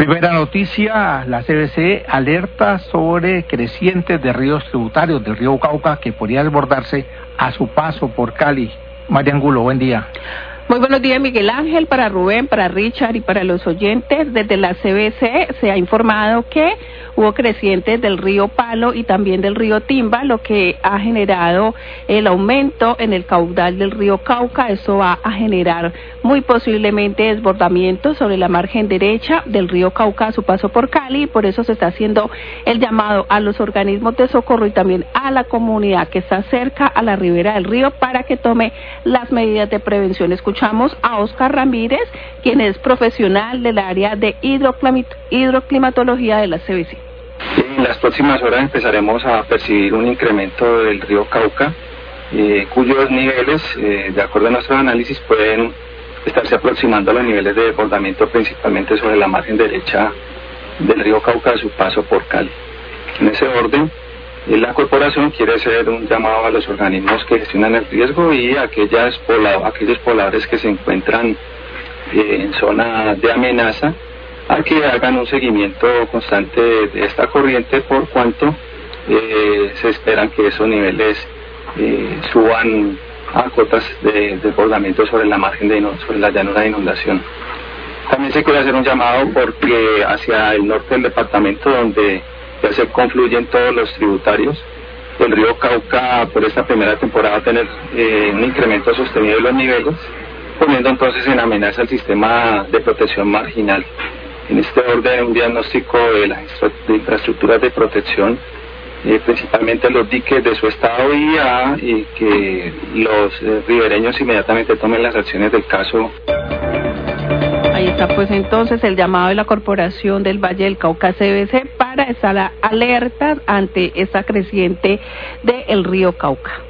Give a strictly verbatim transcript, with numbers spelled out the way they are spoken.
Primera noticia, la C B C alerta sobre crecientes de ríos tributarios del río Cauca que podría desbordarse a su paso por Cali. María Angulo, buen día. Muy buenos días, Miguel Ángel, para Rubén, para Richard y para los oyentes. Desde la C B C se ha informado que hubo crecientes del río Palo y también del río Timba, lo que ha generado el aumento en el caudal del río Cauca. Eso va a generar muy posiblemente desbordamientos sobre la margen derecha del río Cauca a su paso por Cali, y por eso se está haciendo el llamado a los organismos de socorro y también a la comunidad que está cerca a la ribera del río para que tome las medidas de prevención. Escuchamos a Oscar Ramírez, quien es profesional del área de hidroclimatología de la C B C. En las próximas horas empezaremos a percibir un incremento del río Cauca, eh, cuyos niveles, eh, de acuerdo a nuestros análisis, pueden estarse aproximando a los niveles de desbordamiento principalmente sobre la margen derecha del río Cauca a su paso por Cali. En ese orden, eh, la corporación quiere hacer un llamado a los organismos que gestionan el riesgo y a aquellas poblado, aquellos pobladores que se encuentran eh, en zona de amenaza, a que hagan un seguimiento constante de, de esta corriente, por cuanto eh, se esperan que esos niveles eh, suban a cotas de desbordamiento sobre la margen de sobre la llanura de inundación. También se quiere hacer un llamado porque hacia el norte del departamento, donde ya se confluyen todos los tributarios, el río Cauca por esta primera temporada va a tener eh, un incremento sostenido de los niveles, poniendo entonces en amenaza el sistema de protección marginal. En este orden, un diagnóstico de las de infraestructuras de protección, eh, principalmente los diques de su estado y a y que los eh, ribereños inmediatamente tomen las acciones del caso. Ahí está pues entonces el llamado de la Corporación del Valle del Cauca C B C para estar alerta ante esta creciente del río Cauca.